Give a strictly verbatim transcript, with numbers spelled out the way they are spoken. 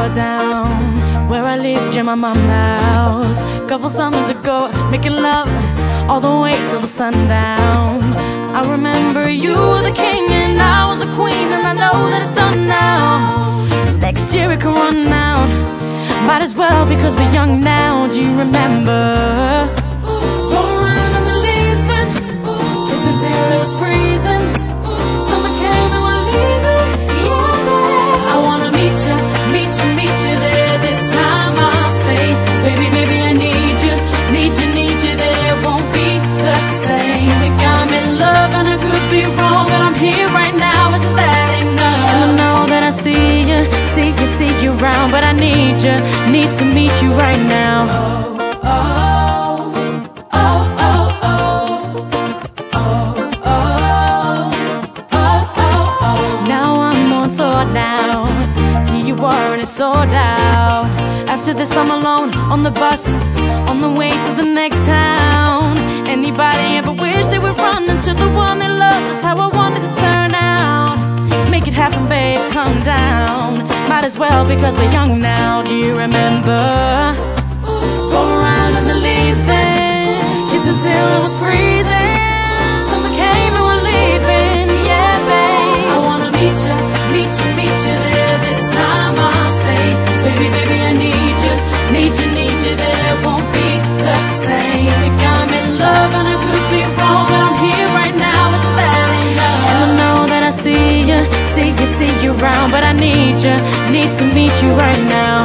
down where I lived in my mom's house. Couple summers ago, making love all the way till the sundown. I remember you were the king and I was the queen, and I know that it's done now. Next year it can run out, might as well because we're young now. Do you remember? Roll around in the leaves then, kissed until it was freezing. Summer came and we're leaving, yeah. I wanna meet you, meet you, meet you there. This time I'll stay, 'cause baby, baby, I need you, need you, need you there. It won't be the same. Think I'm in love and I could be wrong, but I'm here right now, isn't that enough? And I know that I see you, see you, see you around, but I need you, need to meet you right now. Oh, oh, oh, oh, oh, oh, oh, oh, oh. Now I'm on tour now, here you are and it's sold out. After this I'm alone on the bus, on the way to the next town. Anybody ever wish they would run into the one they love? That's how I wanted to turn out. Make it happen, babe, calm down. Might as well because we're young now. Do you remember? Roll around in the leaves then, kissed until it was freezing. Summer came and we're leaving, yeah, babe. I wanna meet you, meet you, meet you there. This time I'll stay, 'cause baby, baby, I need you, need you, need you there. It won't be the same. Think I'm in love and I could be wrong, but I'm here right now, isn't that enough? And I know that I see you, see you, see you around, but I need you, need to meet you right now.